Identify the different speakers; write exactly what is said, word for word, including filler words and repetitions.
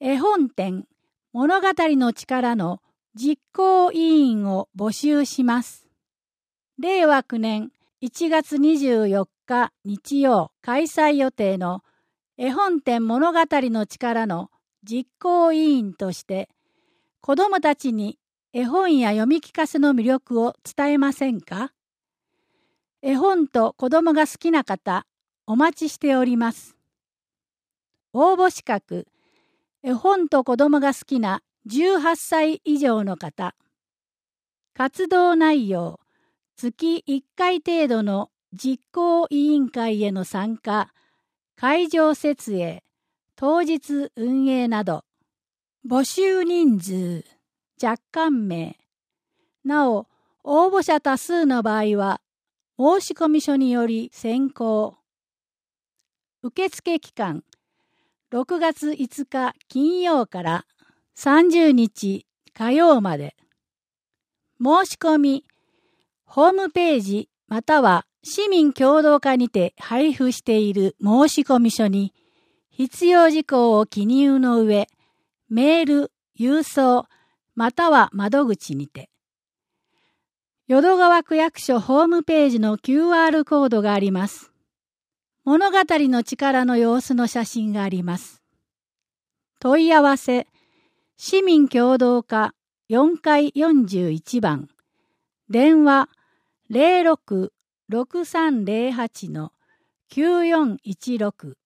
Speaker 1: 絵本展物語の力の実行委員を募集します。れいわきゅうねんいちがつにじゅうよっか日曜開催予定の絵本展物語の力の実行委員として、子どもたちに絵本や読み聞かせの魅力を伝えませんか？絵本と子どもが好きな方、お待ちしております。応募資格、絵本と子どもが好きなじゅうはっさい以上の方。活動内容、月いっかい程度の実行委員会への参加、会場設営、当日運営など。募集人数、若干名。なお、応募者多数の場合は、申込書により選考。受付期間、ろくがついつか金曜からさんじゅうにち火曜まで。申し込み、ホームページまたは市民協働課にて配布している申込書に必要事項を記入の上、メール、郵送または窓口にて。淀川区役所ホームページの キューアール コードがあります。物語の力の様子の写真があります。問い合わせ、市民協働課よんかいよんじゅういちばん、電話 ゼロろく ろくさんゼロはち きゅうよんいちろく